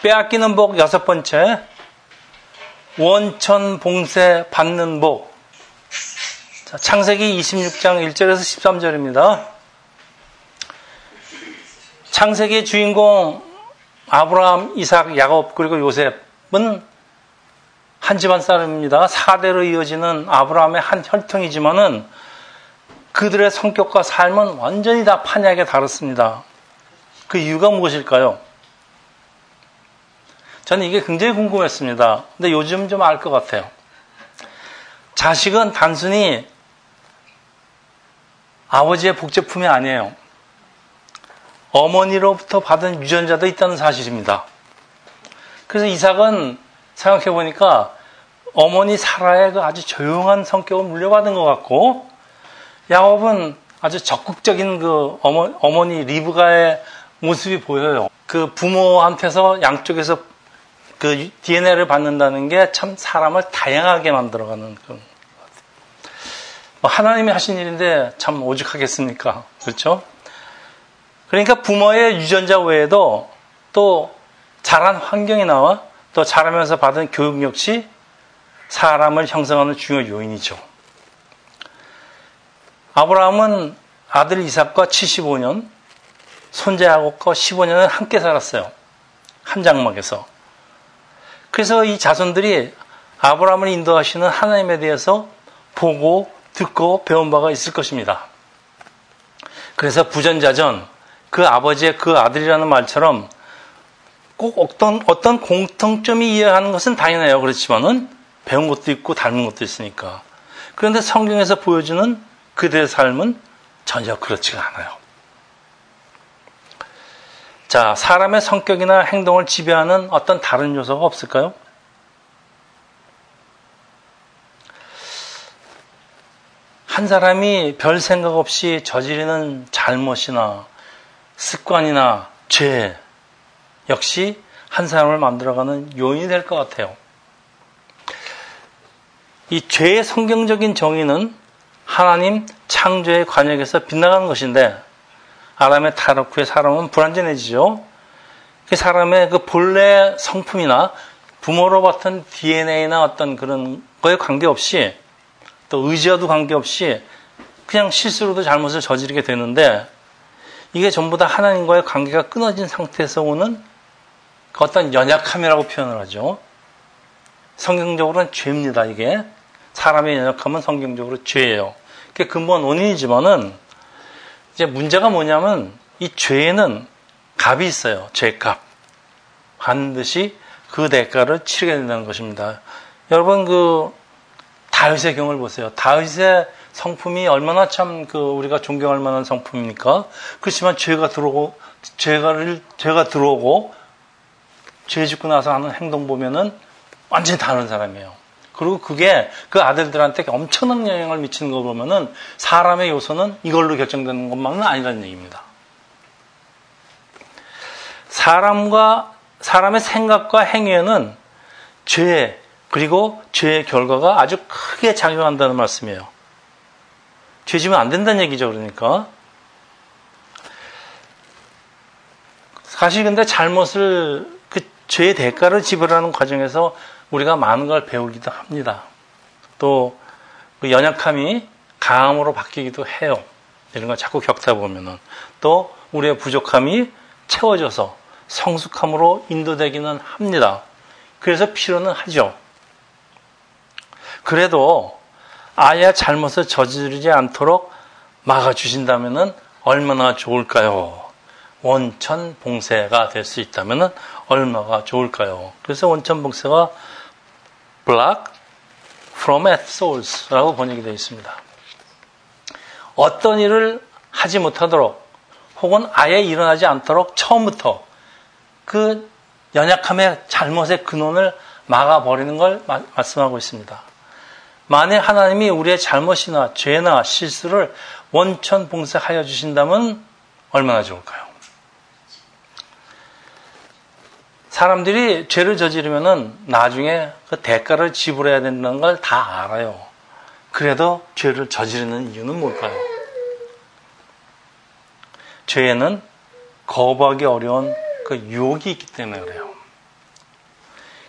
빼앗기는 복 여섯 번째, 원천 봉쇄 받는 복. 자, 창세기 26장 1절에서 13절입니다. 창세기의 주인공 아브라함, 이삭, 야곱 그리고 요셉은 한 집안 사람입니다. 4대로 이어지는 아브라함의 한 혈통이지만은 그들의 성격과 삶은 완전히 다 판이하게 다릅니다. 그 이유가 무엇일까요? 저는 이게 굉장히 궁금했습니다. 근데 요즘 좀 알 것 같아요. 자식은 단순히 아버지의 복제품이 아니에요. 어머니로부터 받은 유전자도 있다는 사실입니다. 그래서 이삭은 생각해보니까 어머니 사라의 그 아주 조용한 성격을 물려받은 것 같고, 야곱은 아주 적극적인 그 어머니 리브가의 모습이 보여요. 그 부모한테서 양쪽에서 그 DNA를 받는다는 게 참 사람을 다양하게 만들어가는 그런 것 같아요. 하나님이 하신 일인데 참 오죽하겠습니까? 그렇죠? 그러니까 부모의 유전자 외에도 또 자란 환경이 나와 또 자라면서 받은 교육 역시 사람을 형성하는 중요 요인이죠. 아브라함은 아들 이삭과 75년, 손자 야곱과 15년을 함께 살았어요. 한 장막에서. 그래서 이 자손들이 아브라함을 인도하시는 하나님에 대해서 보고 듣고 배운 바가 있을 것입니다. 그래서 부전자전, 그 아버지의 그 아들이라는 말처럼 꼭 어떤 공통점이 이해하는 것은 당연해요. 그렇지만은 배운 것도 있고 닮은 것도 있으니까. 그런데 성경에서 보여주는 그들의 삶은 전혀 그렇지가 않아요. 자, 사람의 성격이나 행동을 지배하는 어떤 다른 요소가 없을까요? 한 사람이 별 생각 없이 저지르는 잘못이나 습관이나 죄 역시 한 사람을 만들어가는 요인이 될 것 같아요. 이 죄의 성경적인 정의는 하나님 창조의 관역에서 빗나가는 것인데, 아담의 타락 후에 사람은 불완전해지죠. 그 사람의 그 본래 성품이나 부모로부터 DNA나 어떤 그런 거에 관계없이, 또 의지와도 관계없이 그냥 실수로도 잘못을 저지르게 되는데, 이게 전부 다 하나님과의 관계가 끊어진 상태에서 오는 그 어떤 연약함이라고 표현을 하죠. 성경적으로는 죄입니다. 이게 사람의 연약함은 성경적으로 죄예요. 그게 근본 원인이지만은 이제 문제가 뭐냐면 이 죄에는 값이 있어요. 죄값. 반드시 그 대가를 치르게 된다는 것입니다. 여러분 그 다윗의 경우를 보세요. 다윗의 성품이 얼마나 참 그 우리가 존경할 만한 성품입니까? 그렇지만 죄가 들어오고 죄 짓고 나서 하는 행동 보면은 완전히 다른 사람이에요. 그리고 그게 그 아들들한테 엄청난 영향을 미치는 거 보면은 사람의 요소는 이걸로 결정되는 것만은 아니라는 얘기입니다. 사람의 생각과 행위에는 죄, 그리고 죄의 결과가 아주 크게 작용한다는 말씀이에요. 죄 지면 안 된다는 얘기죠, 그러니까. 사실 근데 그 죄의 대가를 지불하는 과정에서 우리가 많은 걸 배우기도 합니다. 또 그 연약함이 강함으로 바뀌기도 해요. 이런 걸 자꾸 겪다 보면은. 또 우리의 부족함이 채워져서 성숙함으로 인도되기는 합니다. 그래서 필요는 하죠. 그래도 아예 잘못을 저지르지 않도록 막아주신다면은 얼마나 좋을까요? 원천 봉쇄가 될 수 있다면은 얼마나 좋을까요? 그래서 원천 봉쇄가 block from at source라고 번역이 되어 있습니다. 어떤 일을 하지 못하도록 혹은 아예 일어나지 않도록 처음부터 그 연약함의 잘못의 근원을 막아버리는 걸 말씀하고 있습니다. 만약 하나님이 우리의 잘못이나 죄나 실수를 원천 봉쇄하여 주신다면 얼마나 좋을까요? 사람들이 죄를 저지르면은 나중에 그 대가를 지불해야 된다는 걸 다 알아요. 그래도 죄를 저지르는 이유는 뭘까요? 죄에는 거부하기 어려운 그 유혹이 있기 때문에 그래요.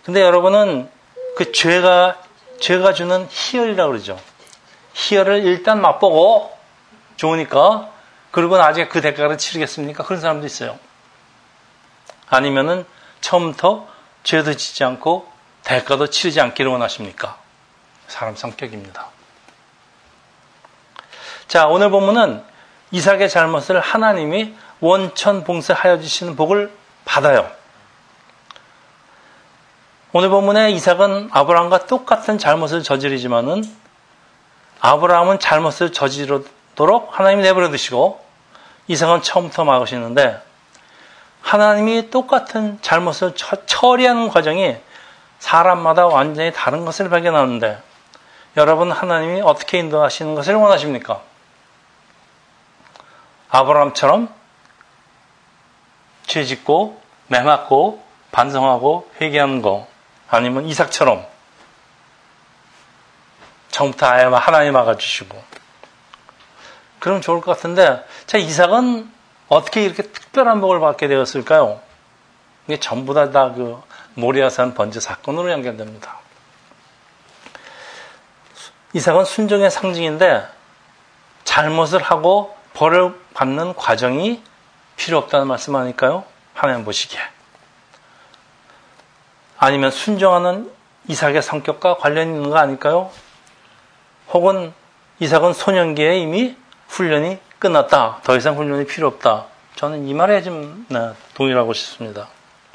근데 여러분은 그 죄가 주는 희열이라고 그러죠. 희열을 일단 맛보고 좋으니까 그리고 나중에 그 대가를 치르겠습니까? 그런 사람도 있어요. 아니면은 처음부터 죄도 짓지 않고 대가도 치르지 않기를 원하십니까? 사람 성격입니다. 자, 오늘 본문은 이삭의 잘못을 하나님이 원천 봉쇄하여 주시는 복을 받아요. 오늘 본문에 이삭은 아브라함과 똑같은 잘못을 저지르지만은 아브라함은 잘못을 저지르도록 하나님이 내버려 두시고 이삭은 처음부터 막으시는데 하나님이 똑같은 잘못을 처리하는 과정이 사람마다 완전히 다른 것을 발견하는데 여러분 하나님이 어떻게 인도하시는 것을 원하십니까? 아브라함처럼 죄짓고 매맞고 반성하고 회개하는 거 아니면 이삭처럼 처음부터 아예 하나님 막아주시고 그럼 좋을 것 같은데 자 이삭은 어떻게 이렇게 특별한 복을 받게 되었을까요? 이게 전부 다 그 모리아산 번제 사건으로 연결됩니다. 이삭은 순종의 상징인데 잘못을 하고 벌을 받는 과정이 필요 없다는 말씀 아닐까요? 하나님 보시기에. 아니면 순종하는 이삭의 성격과 관련이 있는 거 아닐까요? 혹은 이삭은 소년기에 이미 훈련이 끝났다. 더 이상 훈련이 필요 없다. 저는 이 말에 좀 동의하고 싶습니다.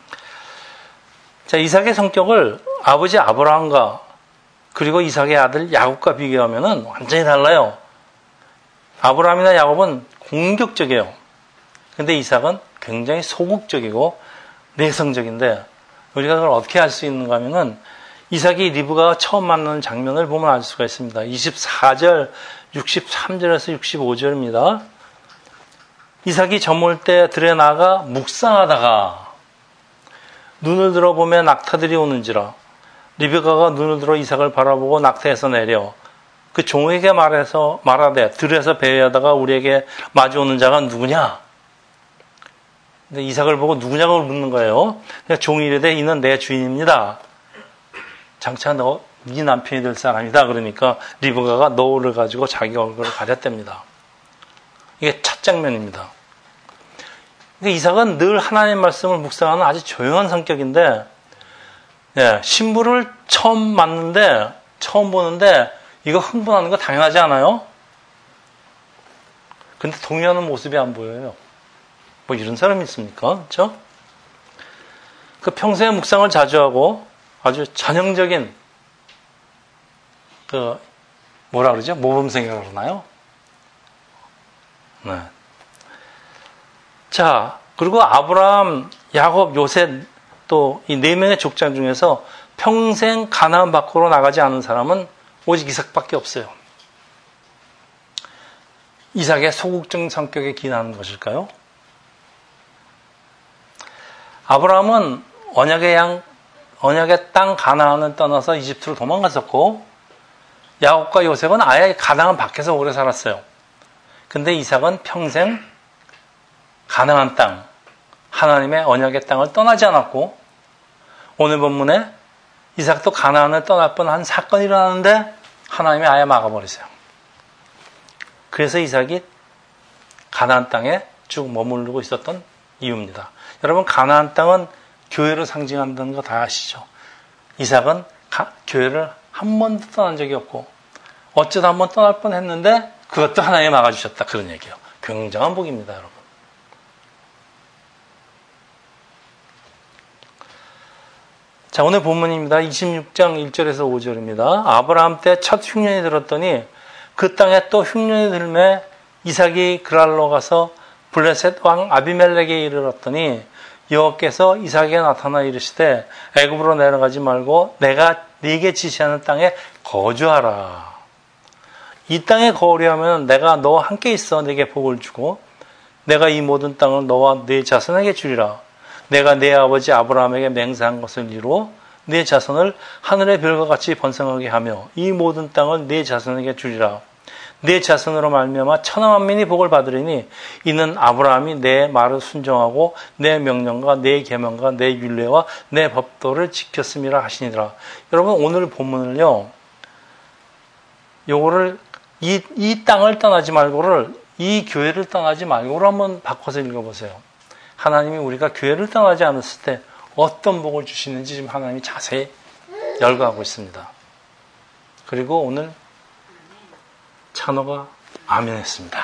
자, 이삭의 성격을 아버지 아브라함과 그리고 이삭의 아들 야곱과 비교하면 완전히 달라요. 아브라함이나 야곱은 공격적이에요. 근데 이삭은 굉장히 소극적이고 내성적인데 우리가 그걸 어떻게 알 수 있는가 하면은 이삭이 리브가와 처음 만나는 장면을 보면 알 수가 있습니다. 24절, 63절에서 65절입니다. 이삭이 저물 때 들에 나가 묵상하다가 눈을 들어보면 낙타들이 오는지라 리브가가 눈을 들어 이삭을 바라보고 낙타에서 내려 그 종에게 말하되 들에서 배회하다가 우리에게 마주오는 자가 누구냐? 근데 이삭을 보고 누구냐고 묻는 거예요. 그러니까 종이 이르되 이는 내 주인입니다. 장차 너 네 남편이 될 사람이다. 그러니까 리브가가 노를 가지고 자기 얼굴을 가렸답니다. 이게 첫 장면입니다. 그러니까 이삭은 늘 하나님의 말씀을 묵상하는 아주 조용한 성격인데 신부를 처음 보는데 이거 흥분하는 거 당연하지 않아요? 근데 동요하는 모습이 안 보여요. 뭐 이런 사람이 있습니까? 그렇죠? 그 평소에 묵상을 자주 하고 아주 전형적인 그 뭐라 그러죠? 모범생이라고 그러나요? 네. 자, 그리고 아브라함, 야곱, 요셉 또 이 네 명의 족장 중에서 평생 가나안 밖으로 나가지 않은 사람은 오직 이삭밖에 없어요. 이삭의 소극적인 성격에 기인하는 것일까요? 아브라함은 언약의 땅 가나안을 떠나서 이집트로 도망갔었고 야곱과 요셉은 아예 가나안 밖에서 오래 살았어요. 근데 이삭은 평생 가나안 땅, 하나님의 언약의 땅을 떠나지 않았고 오늘 본문에 이삭도 가나안을 떠날 뻔한 사건이 일어나는데 하나님이 아예 막아버리세요. 그래서 이삭이 가나안 땅에 쭉 머무르고 있었던 이유입니다. 여러분 가나안 땅은 교회를 상징한다는 거 다 아시죠? 이삭은 교회를 한 번도 떠난 적이 없고 어쩌다 한 번 떠날 뻔했는데 그것도 하나님이 막아주셨다. 그런 얘기예요. 굉장한 복입니다. 여러분. 자, 오늘 본문입니다. 26장 1절에서 5절입니다. 아브라함 때 첫 흉년이 들었더니 그 땅에 또 흉년이 들매 이삭이 그랄로 가서 블레셋 왕 아비멜렉에 이르렀더니 여호와께서 이삭에게 나타나 이르시되 애굽으로 내려가지 말고 내가 네게 지시하는 땅에 거주하라. 이 땅에 거주하면 내가 너와 함께 있어 네게 복을 주고 내가 이 모든 땅을 너와 네 자손에게 주리라. 내가 네 아버지 아브라함에게 맹세한 것을 이루어 네 자손을 하늘의 별과 같이 번성하게 하며 이 모든 땅을 네 자손에게 주리라. 내 자손으로 말미암아 천하 만민이 복을 받으리니 이는 아브라함이 내 말을 순종하고 내 명령과 내 계명과 내 율례와 내 법도를 지켰음이라 하시니라. 여러분 오늘 본문을요. 요거를 이 땅을 떠나지 말고를 이 교회를 떠나지 말고를 한번 바꿔서 읽어보세요. 하나님이 우리가 교회를 떠나지 않았을 때 어떤 복을 주시는지 지금 하나님이 자세히 열거하고 있습니다. 그리고 오늘 찬호가 아멘 했습니다.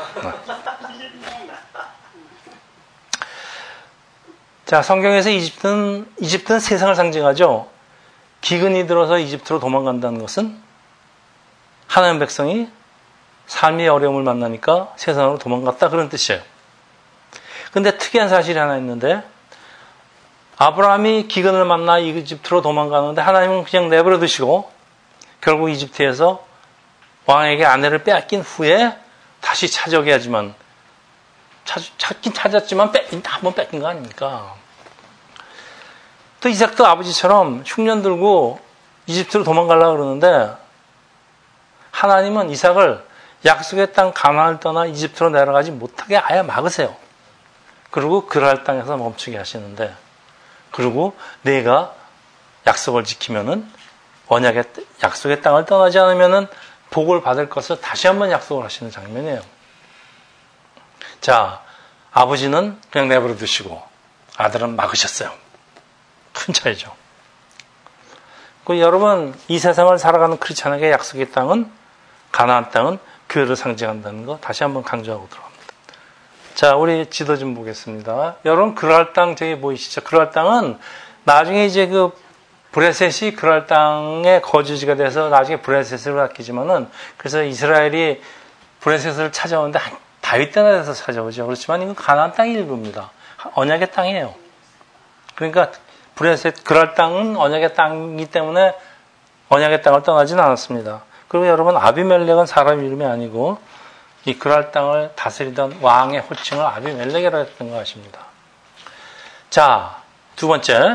자, 성경에서 이집트는 세상을 상징하죠. 기근이 들어서 이집트로 도망간다는 것은 하나님 백성이 삶의 어려움을 만나니까 세상으로 도망갔다 그런 뜻이에요. 근데 특이한 사실이 하나 있는데 아브라함이 기근을 만나 이집트로 도망가는데 하나님은 그냥 내버려 두시고 결국 이집트에서 왕에게 아내를 빼앗긴 후에 다시 찾아오게 하지만 찾긴 찾았지만 한번 뺏긴 거 아닙니까? 또 이삭도 아버지처럼 흉년 들고 이집트로 도망가려고 그러는데 하나님은 이삭을 약속의 땅 가나안을 떠나 이집트로 내려가지 못하게 아예 막으세요. 그리고 그랄 땅에서 멈추게 하시는데 그리고 내가 약속을 지키면은 언약의 약속의 땅을 떠나지 않으면은 복을 받을 것을 다시 한번 약속을 하시는 장면이에요. 자, 아버지는 그냥 내버려 두시고 아들은 막으셨어요. 큰 차이죠. 여러분 이 세상을 살아가는 크리스찬에게 약속의 땅은 가나안 땅은 교회를 상징한다는 거 다시 한번 강조하고 들어갑니다. 자, 우리 지도 좀 보겠습니다. 여러분 그랄 땅 저기 보이시죠? 그랄 땅은 나중에 이제 그 브레셋이 그랄 땅의 거주지가 돼서 나중에 브레셋으로 바뀌지만은 그래서 이스라엘이 브레셋을 찾아오는데 다윗 때나 돼서 찾아오죠. 그렇지만 이건 가나안 땅의 일부입니다. 언약의 땅이에요. 그러니까 브레셋 그랄 땅은 언약의 땅이기 때문에 언약의 땅을 떠나지는 않았습니다. 그리고 여러분 아비멜렉은 사람 이름이 아니고 이 그랄 땅을 다스리던 왕의 호칭을 아비멜렉이라고 했던 거 아십니다. 자, 두 번째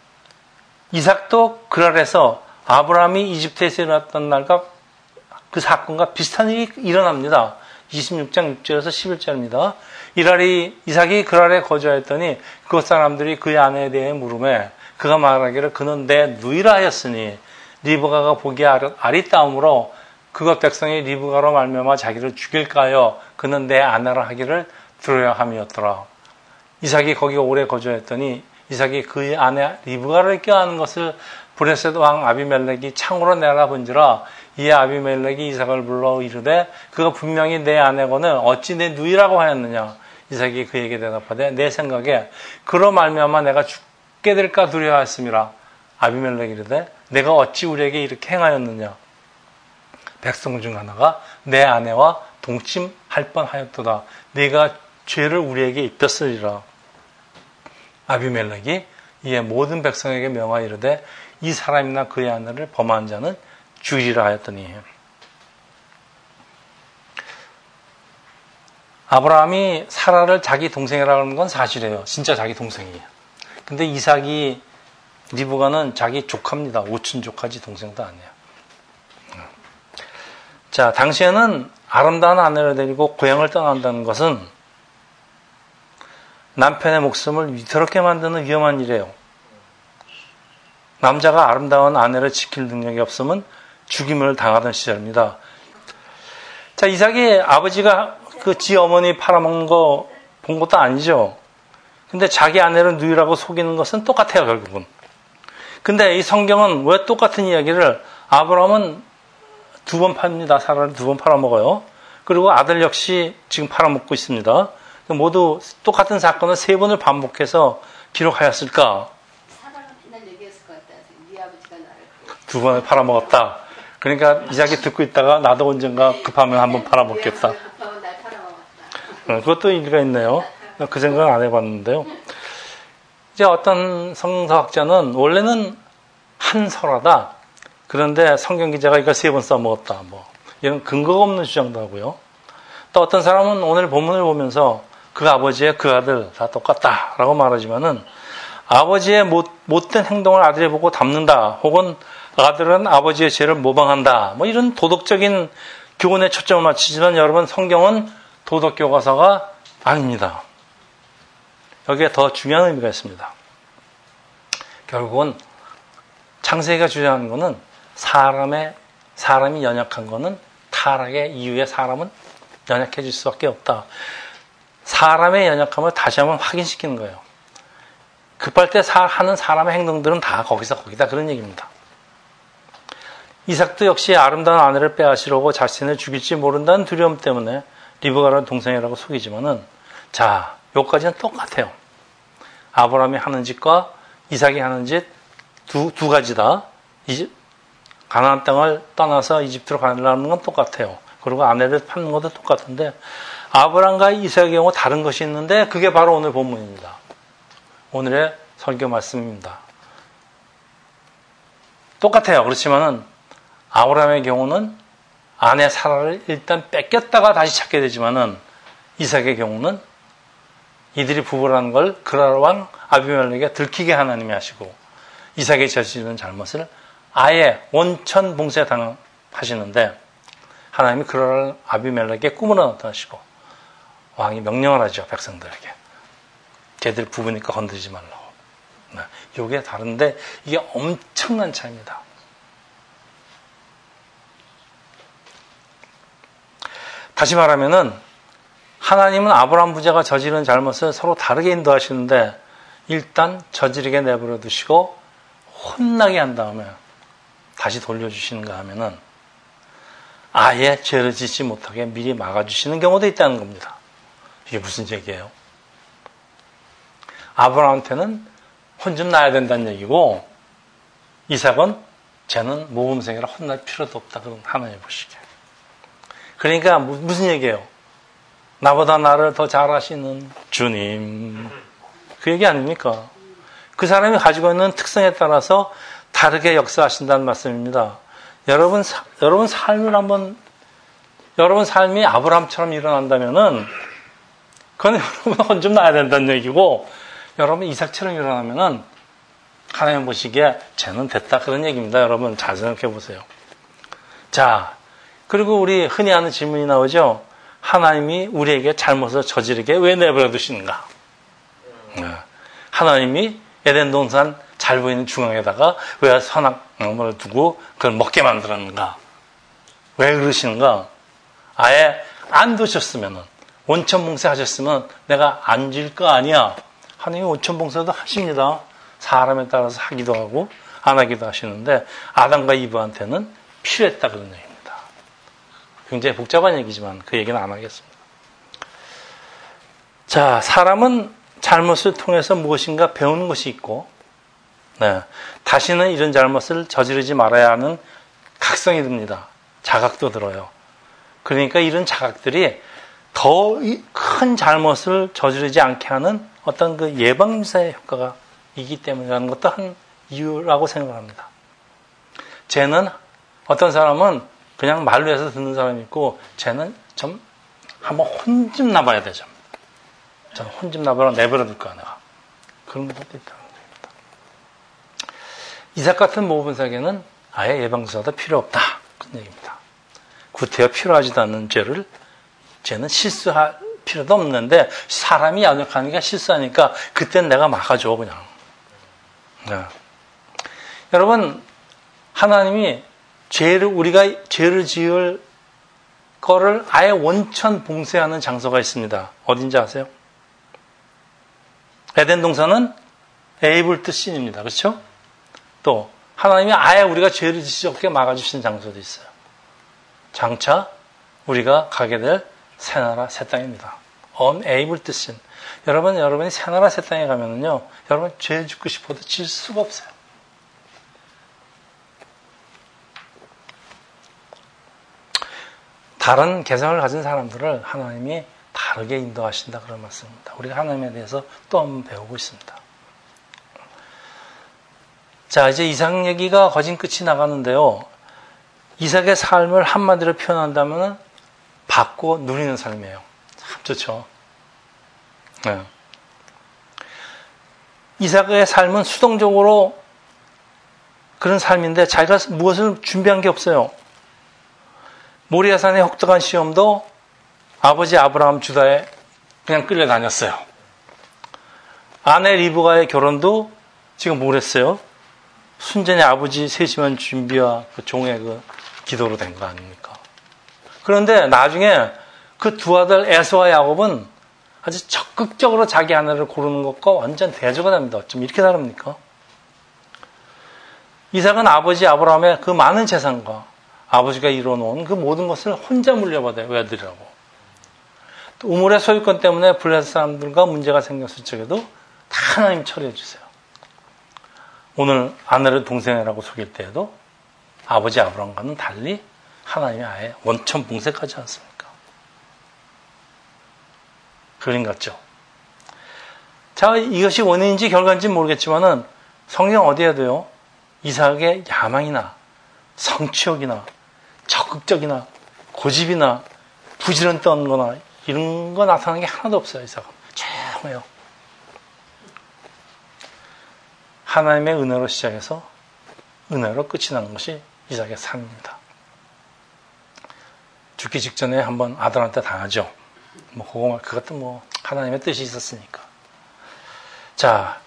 이삭도 그랄에서 아브라함이 이집트에서 일어났던 날과 그 사건과 비슷한 일이 일어납니다. 26장 6절에서 11절입니다. 이랄이 이삭이 그랄에 거주하였더니 그곳 사람들이 그의 아내에 대해 물으매 그가 말하기를 그는 내 누이라 하였으니 리브가가 보기에 아리따움으로 그것 백성이 리브가로 말미암아 자기를 죽일까요? 그는 내 아내라 하기를 들어야 함이었더라. 이삭이 거기 오래 거주했더니 이삭이 그의 아내 리브가를 껴안은 것을 브레셋 왕 아비멜렉이 창으로 내다본지라 이에 아비멜렉이 이삭을 불러 이르되 그가 분명히 내 아내거늘 어찌 내 누이라고 하였느냐. 이삭이 그에게 대답하되 내 생각에 그로 말미암아 내가 죽게 될까 두려워하였음이라. 아비멜렉이 이르되 내가 어찌 우리에게 이렇게 행하였느냐. 백성 중 하나가 내 아내와 동침할 뻔하였도다. 네가 죄를 우리에게 입혔으리라. 아비멜렉이 이에 모든 백성에게 명하여 이르되 이 사람이나 그의 아내를 범한 자는 죽이리라 하였더니 아브라함이 사라를 자기 동생이라고 하는 건 사실이에요. 진짜 자기 동생이에요. 근데 이삭이 리브가는 자기 조카입니다. 오춘 조카지 동생도 아니에요. 자, 당시에는 아름다운 아내를 데리고 고향을 떠난다는 것은 남편의 목숨을 위태롭게 만드는 위험한 일이에요. 남자가 아름다운 아내를 지킬 능력이 없으면 죽임을 당하던 시절입니다. 자, 이삭이 아버지가 그 지 어머니 팔아먹는 거 본 것도 아니죠. 근데 자기 아내를 누이라고 속이는 것은 똑같아요, 결국은. 근데 이 성경은 왜 똑같은 이야기를 아브라함은 2번 팝니다. 사라를 2번 팔아먹어요. 그리고 아들 역시 지금 팔아먹고 있습니다. 모두 똑같은 사건을 3번을 반복해서 기록하였을까? 사라가 맨날 얘기했을 것 같다. 네 아버지가 나를 2번을 팔아먹었다. 그러니까 이삭이 듣고 있다가 나도 언젠가 급하면 한번 팔아먹겠다. 급하면 날 팔아먹었다. 그것도 일리가 있네요. 그 생각은 안 해봤는데요. 이제 어떤 성서학자는 원래는 한 설화다. 그런데 성경 기자가 이걸 3번 써먹었다. 이런 근거가 없는 주장도 하고요. 또 어떤 사람은 오늘 본문을 보면서 그 아버지의 그 아들 다 똑같다라고 말하지만은 아버지의 못된 행동을 아들이 보고 닮는다. 혹은 아들은 아버지의 죄를 모방한다. 이런 도덕적인 교훈에 초점을 맞추지만 여러분 성경은 도덕교과서가 아닙니다. 여기에 더 중요한 의미가 있습니다. 결국은 창세기가 주장하는 것은 사람이 연약한 것은 타락의 이유에 사람은 연약해질 수밖에 없다. 사람의 연약함을 다시 한번 확인시키는 거예요. 급할 때 하는 사람의 행동들은 다 거기다 그런 얘기입니다. 이삭도 역시 아름다운 아내를 빼앗으려고 자신을 죽일지 모른다는 두려움 때문에 리브가라는 동생이라고 속이지만은 자, 여기까지는 똑같아요. 아브라함이 하는 짓과 이삭이 하는 짓 두 가지다. 가나안 땅을 떠나서 이집트로 가려는 건 똑같아요. 그리고 아내를 파는 것도 똑같은데 아브라함과 이삭의 경우 다른 것이 있는데 그게 바로 오늘 본문입니다. 오늘의 설교 말씀입니다. 똑같아요. 그렇지만은 아브라함의 경우는 아내 사라를 일단 뺏겼다가 다시 찾게 되지만은 이삭의 경우는 이들이 부부라는 걸 그랄 왕 아비멜렉에게 들키게 하나님이 하시고 이삭이 저지르는 잘못을 아예 원천 봉쇄 당하시는데 하나님이 그랄 아비멜렉에게 꿈을 나타나시고 왕이 명령을 하죠. 백성들에게. 걔들 부부니까 건드리지 말라고. 이게 다른데 이게 엄청난 차이입니다. 다시 말하면은 하나님은 아브라함 부자가 저지른 잘못을 서로 다르게 인도하시는데 일단 저지르게 내버려 두시고 혼나게 한 다음에 다시 돌려주시는가 하면은 아예 죄를 짓지 못하게 미리 막아주시는 경우도 있다는 겁니다. 이게 무슨 얘기예요? 아브라함한테는 혼 좀 나야 된다는 얘기고 이삭은 쟤는 모범생이라 혼날 필요도 없다. 그런 하나님 보시기에. 그러니까 무슨 얘기예요? 나보다 나를 더 잘하시는 주님. 그 얘기 아닙니까? 그 사람이 가지고 있는 특성에 따라서 다르게 역사하신다는 말씀입니다. 여러분 삶이 아브라함처럼 일어난다면은 그건 여러분 혼 좀 나야 된다는 얘기고 여러분 이삭처럼 일어나면은 하나님 보시기에 쟤는 됐다 그런 얘기입니다. 여러분 잘 생각해 보세요. 자, 그리고 우리 흔히 하는 질문이 나오죠. 하나님이 우리에게 잘못을 저지르게 왜 내버려 두시는가? 하나님이 에덴 동산 잘 보이는 중앙에다가 왜 선악나무를 두고 그걸 먹게 만들었는가? 왜 그러시는가? 아예 안 두셨으면은 원천 봉쇄하셨으면 내가 안 질 거 아니야. 하나님이 원천 봉쇄도 하십니다. 사람에 따라서 하기도 하고 안 하기도 하시는데 아담과 이브한테는 필요했다 그런 얘기입니다. 굉장히 복잡한 얘기지만 그 얘기는 안 하겠습니다. 자, 사람은 잘못을 통해서 무엇인가 배우는 것이 있고 다시는 이런 잘못을 저지르지 말아야 하는 각성이 듭니다. 자각도 들어요. 그러니까 이런 자각들이 더 큰 잘못을 저지르지 않게 하는 어떤 그 예방사의 효과가 있기 때문이라는 것도 한 이유라고 생각합니다. 쟤는 어떤 사람은 그냥 말로 해서 듣는 사람이 있고 쟤는 좀 한번 혼 좀 나봐야 되죠. 저는 혼 좀 나봐라 내버려 둘까 내가. 그런 것도 있다는 겁니다. 이삭 같은 모범사에게는 아예 예방사도 필요 없다. 그런 얘기입니다. 구태여 필요하지도 않는 죄를 쟤는 실수할 필요도 없는데 사람이 연약하니까 실수하니까 그땐 내가 막아줘 그냥. 여러분 하나님이 우리가 죄를 지을 거를 아예 원천 봉쇄하는 장소가 있습니다. 어딘지 아세요? 에덴 동산은 에이블트 씬입니다. 그렇죠? 또 하나님이 아예 우리가 죄를 짓지 않게 막아주신 장소도 있어요. 장차 우리가 가게 될 새나라 새 땅입니다. unable sin. 여러분이 새나라 새 땅에 가면은요, 여러분 죄 짓고 싶어도 질 수가 없어요. 다른 개성을 가진 사람들을 하나님이 다르게 인도하신다 그런 말씀입니다. 우리가 하나님에 대해서 또 한번 배우고 있습니다. 자, 이제 이삭 얘기가 거진 끝이 나가는데요. 이삭의 삶을 한마디로 표현한다면 받고 누리는 삶이에요. 참 좋죠. 네. 이삭의 삶은 수동적으로 그런 삶인데 자기가 무엇을 준비한 게 없어요. 모리아산의 혹독한 시험도 아버지 아브라함 주다에 그냥 끌려다녔어요. 아내 리브가의 결혼도 지금 뭘 했어요? 순전히 아버지 세심한 준비와 그 종의 그 기도로 된 거 아닙니까? 그런데 나중에 그 두 아들 에서와 야곱은 아주 적극적으로 자기 아내를 고르는 것과 완전 대조가 됩니다. 어쩜 이렇게 다릅니까? 이삭은 아버지 아브라함의 그 많은 재산과 아버지가 이뤄놓은 그 모든 것을 혼자 물려받아요. 외아들이라고. 또 우물의 소유권 때문에 블레셋 사람들과 문제가 생겼을 적에도 다 하나님 처리해 주세요. 오늘 아내를 동생이라고 속일 때에도 아버지 아브라함과는 달리 하나님이 아예 원천 봉쇄하지 않습니까? 그림 같죠? 자, 이것이 원인인지 결과인지 모르겠지만은 성경 어디에도요, 이삭의 야망이나 성취욕이나 적극적이나 고집이나 부지런 떠는 거나 이런 거 나타나는 게 하나도 없어요. 이삭은 조용해요. 하나님의 은혜로 시작해서 은혜로 끝이 나는 것이 이삭의 삶입니다. 죽기 직전에 한번 아들한테 당하죠. 그것도 하나님의 뜻이 있었으니까. 자,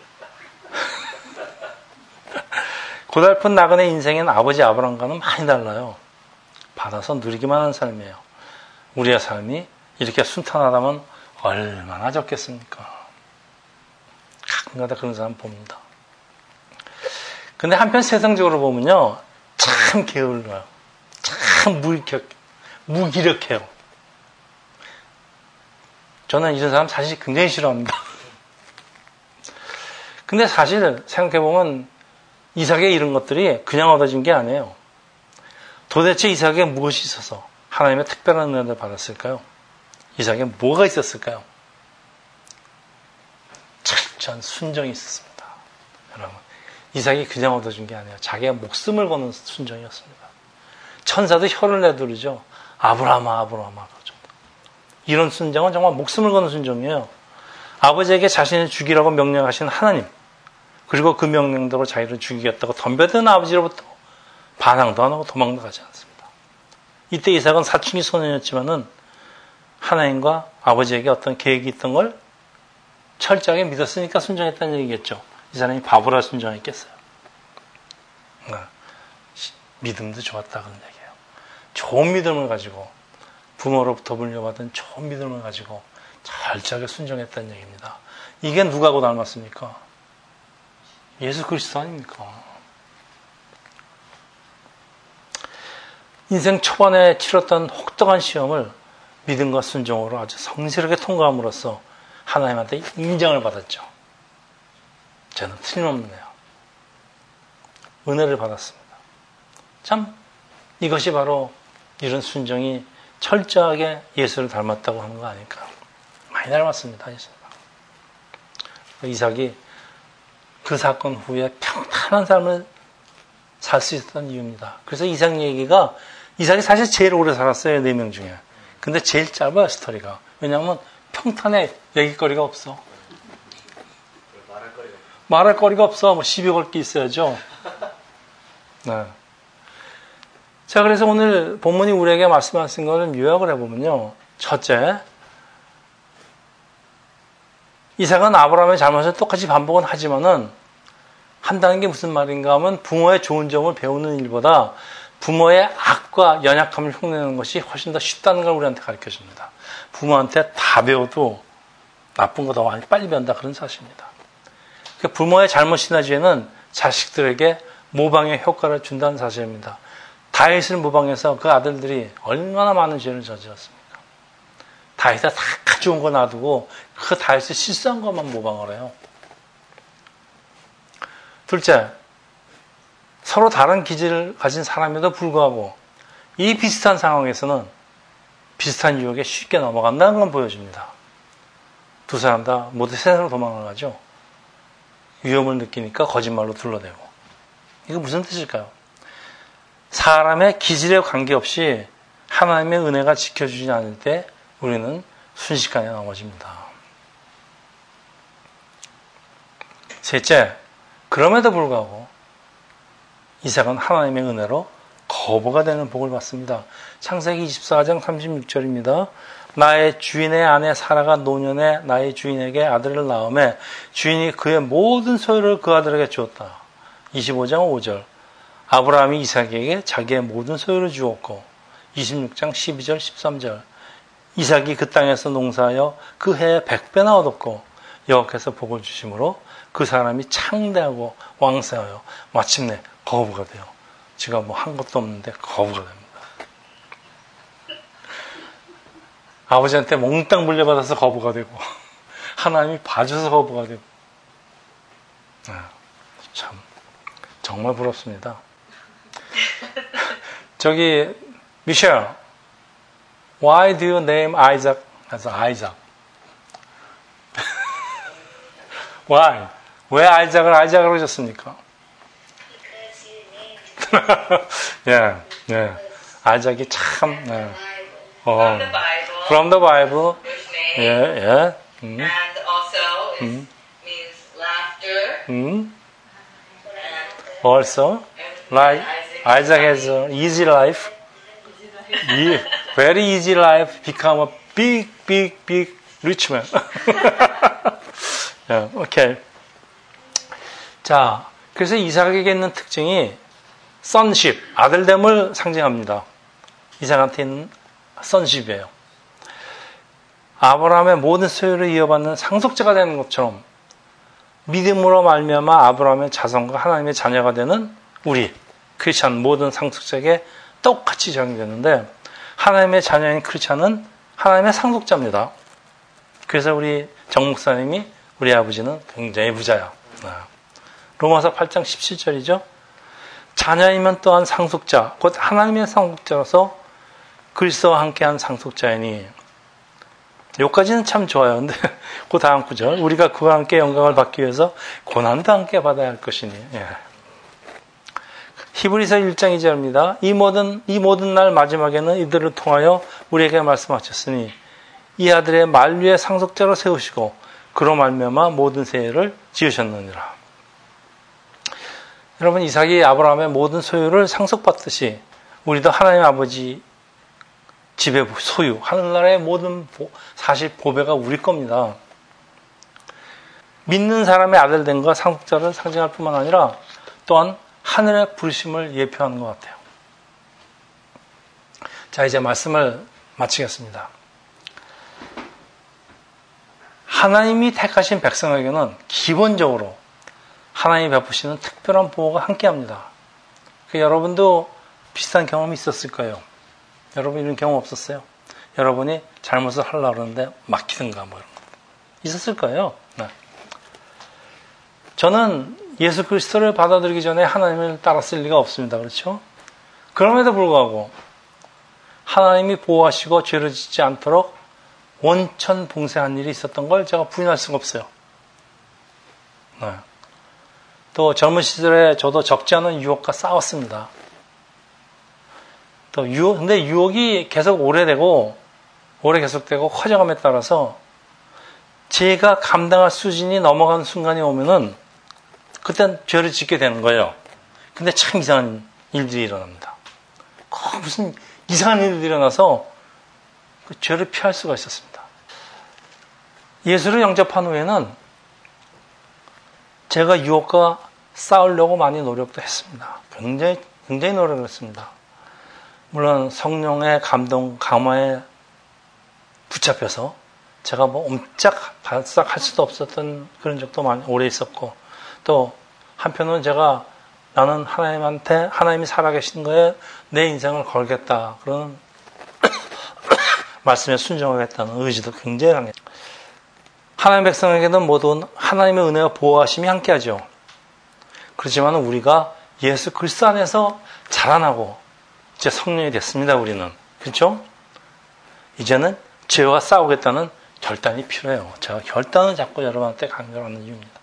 고달픈 나그네 인생인 아버지 아브라함과는 많이 달라요. 받아서 누리기만 하는 삶이에요. 우리의 삶이 이렇게 순탄하다면 얼마나 좋겠습니까? 가끔가다 그런 사람 봅니다. 근데 한편 세상적으로 보면요, 참 게을러요. 참 무기력해요. 저는 이런 사람 사실 굉장히 싫어합니다. 근데 사실 생각해보면 이삭의 이런 것들이 그냥 얻어진 게 아니에요. 도대체 이삭에 무엇이 있어서 하나님의 특별한 은혜를 받았을까요? 이삭에 뭐가 있었을까요? 철저한 순정이 있었습니다. 여러분, 이삭이 그냥 얻어준 게 아니에요. 자기가 목숨을 거는 순정이었습니다. 천사도 혀를 내두르죠. 아브라함아, 아브라함아. 이런 순정은 정말 목숨을 거는 순정이에요. 아버지에게 자신을 죽이라고 명령하신 하나님, 그리고 그 명령대로 자기를 죽이겠다고 덤벼든 아버지로부터 반항도 안 하고 도망도 가지 않습니다. 이때 이삭은 사춘기 소년이었지만은 하나님과 아버지에게 어떤 계획이 있던 걸 철저하게 믿었으니까 순종했다는 얘기겠죠. 이 사람이 바보라 순종했겠어요. 믿음도 좋았다 그런 얘기예요. 좋은 믿음을 가지고 부모로부터 물려받은 좋은 믿음을 가지고 철저하게 순종했다는 얘기입니다. 이게 누가하고 닮았습니까? 예수 그리스도 아닙니까? 인생 초반에 치렀던 혹독한 시험을 믿음과 순종으로 아주 성실하게 통과함으로써 하나님한테 인정을 받았죠. 저는 틀림없네요. 은혜를 받았습니다. 참 이것이 바로 이런 순종이 철저하게 예수를 닮았다고 하는 거 아닐까. 많이 닮았습니다. 예수가. 이삭이 그 사건 후에 평탄한 삶을 살 수 있었던 이유입니다. 그래서 이삭 얘기가, 이삭이 사실 제일 오래 살았어요. 4명 중에. 근데 제일 짧아요, 스토리가. 왜냐하면 평탄해. 얘기거리가 없어. 말할 거리가 없어. 시비 걸 게 있어야죠. 네. 자, 그래서 오늘 본문이 우리에게 말씀하신 것을 요약을 해보면요. 첫째, 이삭은 아브라함의 잘못을 똑같이 반복은 하지만은 한다는 게 무슨 말인가 하면 부모의 좋은 점을 배우는 일보다 부모의 악과 연약함을 흉내내는 것이 훨씬 더 쉽다는 걸 우리한테 가르쳐 줍니다. 부모한테 다 배워도 나쁜 거 더 많이 빨리 배운다 그런 사실입니다. 그러니까 부모의 잘못이나 죄는 자식들에게 모방의 효과를 준다는 사실입니다. 다윗을 모방해서 그 아들들이 얼마나 많은 죄를 저질렀습니까? 다윗이 다 가져온 거 놔두고 그 다윗이 실수한 것만 모방을 해요. 둘째, 서로 다른 기질을 가진 사람에도 불구하고 이 비슷한 상황에서는 비슷한 유혹에 쉽게 넘어간다는 건 보여줍니다. 두 사람 다 모두 세상으로 도망을 가죠. 위험을 느끼니까 거짓말로 둘러대고. 이거 무슨 뜻일까요? 사람의 기질에 관계없이 하나님의 은혜가 지켜주지 않을 때 우리는 순식간에 넘어집니다. 셋째, 그럼에도 불구하고 이삭은 하나님의 은혜로 거부가 되는 복을 받습니다. 창세기 24장 36절입니다. 나의 주인의 아내 사라가 노년에 나의 주인에게 아들을 낳음에 주인이 그의 모든 소유를 그 아들에게 주었다. 25장 5절. 아브라함이 이삭에게 자기의 모든 소유를 주었고 26장 12절 13절. 이삭이 그 땅에서 농사하여 그 해에 100배나 얻었고 여호와께서 복을 주심으로 그 사람이 창대하고 왕성하여 마침내 거부가 돼요. 제가 뭐 한 것도 없는데 거부가 됩니다. 아버지한테 몽땅 물려받아서 거부가 되고 하나님이 봐줘서 거부가 되고 참 정말 부럽습니다. 저기 미셸, why do you name Isaac as Isaac? why? 왜 아이작을 아이작으로 하셨습니까? 예, 예. 아이작이 참, 예. From the Bible. 예, 예. And also it means laughter. Also, like Isaac has an easy life. Very easy life. Become a big, big, big rich man. 예, 오케이. 자, 그래서 이삭에게 있는 특징이 sonship, 아들됨을 상징합니다. 이삭한테 있는 sonship이에요. 아브라함의 모든 소유를 이어받는 상속자가 되는 것처럼 믿음으로 말미암아 아브라함의 자손과 하나님의 자녀가 되는 우리 크리스찬 모든 상속자에게 똑같이 적용되는데 하나님의 자녀인 크리스찬은 하나님의 상속자입니다. 그래서 우리 정 목사님이 우리 아버지는 굉장히 부자야. 로마서 8장 17절이죠. 자녀이면 또한 상속자, 곧 하나님의 상속자로서 그리스도와 함께한 상속자이니 여기까지는 참 좋아요. 근데 그 다음 구절 우리가 그와 함께 영광을 받기 위해서 고난도 함께 받아야 할 것이니 예. 히브리서 1장 2절입니다. 이 모든 날 마지막에는 이들을 통하여 우리에게 말씀하셨으니 이 아들의 만류의 상속자로 세우시고 그로 말미암아 모든 세계를 지으셨느니라. 여러분 이삭이 아브라함의 모든 소유를 상속받듯이 우리도 하나님 아버지 집의 소유, 하늘나라의 모든 사실 보배가 우리 겁니다. 믿는 사람의 아들됨과 상속자를 상징할 뿐만 아니라 또한 하늘의 부르심을 예표하는 것 같아요. 자, 이제 말씀을 마치겠습니다. 하나님이 택하신 백성에게는 기본적으로 하나님이 베푸시는 특별한 보호가 함께합니다. 여러분도 비슷한 경험이 있었을 거예요. 여러분 이런 경험 없었어요? 여러분이 잘못을 하려고 그러는데 막히든가 뭐 이런 거 있었을 거예요. 네. 저는 예수 그리스도를 받아들이기 전에 하나님을 따랐을 리가 없습니다. 그렇죠? 그럼에도 불구하고 하나님이 보호하시고 죄를 짓지 않도록 원천 봉쇄한 일이 있었던 걸 제가 부인할 수가 없어요. 네. 또 젊은 시절에 저도 적지 않은 유혹과 싸웠습니다. 또 근데 유혹이 계속 오래 계속되고 커져감에 따라서 제가 감당할 수준이 넘어가는 순간이 오면은 그땐 죄를 짓게 되는 거예요. 근데 참 이상한 일들이 일어납니다. 무슨 이상한 일들이 일어나서 그 죄를 피할 수가 있었습니다. 예수를 영접한 후에는 제가 유혹과 싸우려고 많이 노력도 했습니다. 굉장히 노력을 했습니다. 물론 성령의 감동, 감화에 붙잡혀서 제가 뭐 옴짝발싹 할 수도 없었던 그런 적도 많이 오래 있었고 또 한편으로는 제가 나는 하나님이 살아계신 거에 내 인생을 걸겠다 그런 말씀에 순종하겠다는 의지도 굉장히 강했죠. 하나님 백성에게는 모두 하나님의 은혜와 보호하심이 함께하죠. 그렇지만 우리가 예수 그리스도 안에서 자라나고 이제 성령이 됐습니다. 우리는. 그렇죠? 이제는 죄와 싸우겠다는 결단이 필요해요. 제가 결단을 자꾸 여러분한테 강조하는 이유입니다.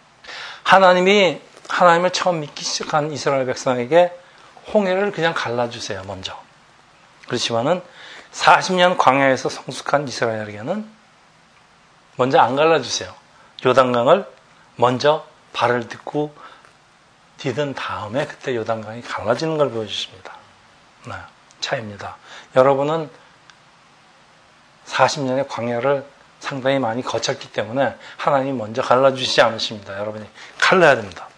하나님을 처음 믿기 시작한 이스라엘 백성에게 홍해를 그냥 갈라주세요. 먼저. 그렇지만은 40년 광야에서 성숙한 이스라엘에게는 먼저 안 갈라주세요. 요단강을 먼저 발을 딛고 디든 다음에 그때 요단강이 갈라지는 걸 보여주십니다. 네, 차이입니다. 여러분은 40년의 광야를 상당히 많이 거쳤기 때문에 하나님이 먼저 갈라주시지 않으십니다. 여러분이 갈라야 됩니다.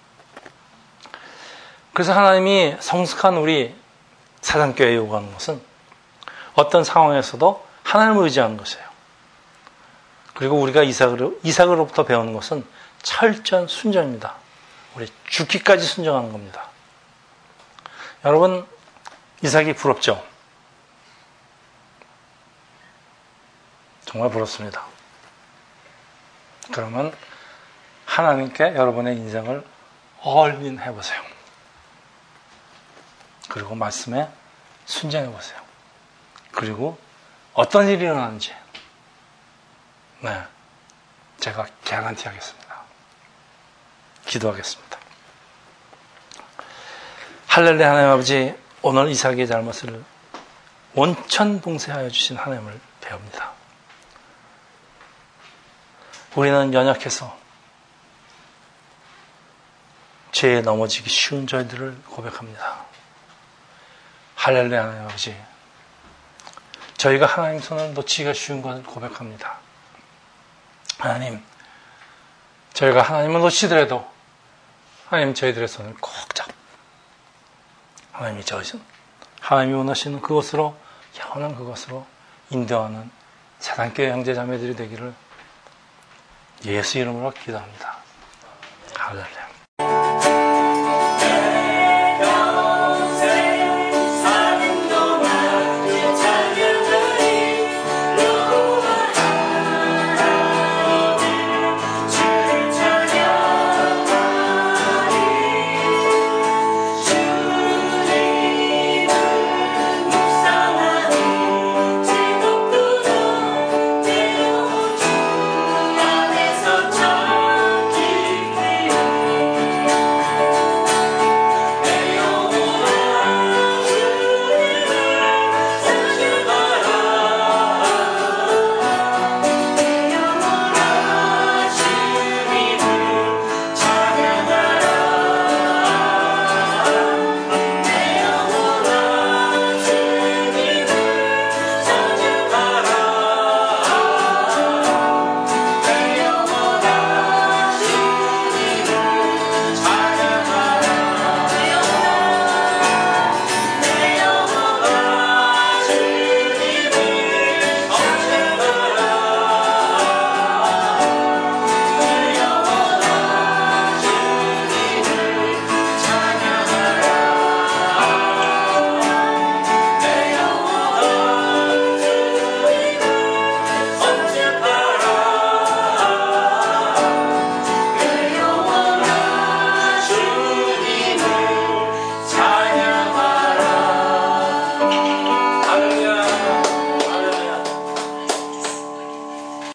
그래서 하나님이 성숙한 우리 사랑교회에 요구하는 것은 어떤 상황에서도 하나님을 의지하는 것이에요. 그리고 우리가 이삭으로부터 배우는 것은 철저한 순종입니다. 우리 죽기까지 순종하는 겁니다. 여러분, 이삭이 부럽죠? 정말 부럽습니다. 그러면 하나님께 여러분의 인생을 올인해 보세요. 그리고 말씀에 순종해 보세요. 그리고 어떤 일이 일어나는지 네, 제가 개런티 하겠습니다. 기도하겠습니다. 할렐루야. 하나님 아버지, 오늘 이삭의 잘못을 원천봉쇄하여 주신 하나님을 배웁니다. 우리는 연약해서 죄에 넘어지기 쉬운 저희들을 고백합니다. 할렐루야. 하나님 아버지, 저희가 하나님 손을 놓치기가 쉬운 것을 고백합니다. 하나님, 저희가 하나님을 놓치더라도 하나님 저희들의 손을 꼭 잡고 하나님이 원하시는 그것으로, 영원한 그것으로 인도하는 사랑교회 형제 자매들이 되기를 예수 이름으로 기도합니다. 할렐루야.